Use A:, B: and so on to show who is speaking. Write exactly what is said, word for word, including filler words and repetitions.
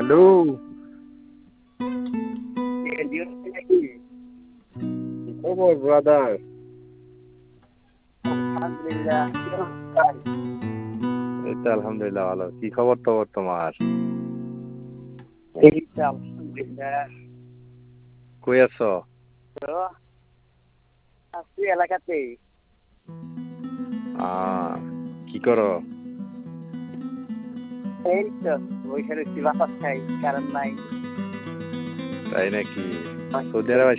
A: Hello.
B: নাকি?
A: কি খবর ব্রাদার?
B: আলহামদুলিল্লাহ। ভাই,
A: এই তো আলহামদুলিল্লাহ ভালো। কি খবর টবর তোমার?
B: এই তো আলহামদুলিল্লাহ।
A: কই আছো?
B: তো আছি এলাকাতেই।
A: আহ, কি করো?
B: এই তো বসে রয়েছি, বাতাস খাই, কারেন্ট নাই।
A: তাই নাকি? সৌদি আরবে